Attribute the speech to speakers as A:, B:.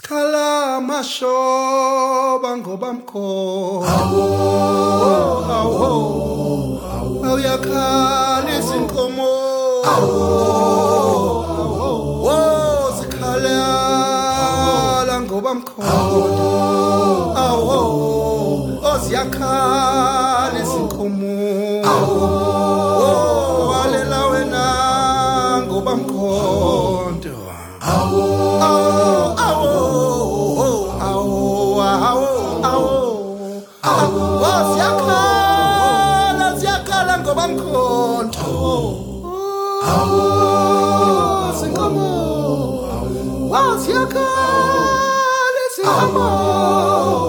A: Skala mashoba ngoba mkhona awuyakhala izinkomo zikhala ngoba mkhona ziyakhala izinkomo walela wena ngoba mkhona ziyakhala ngoba mkhonto zinkomo ziyakhala zinkomo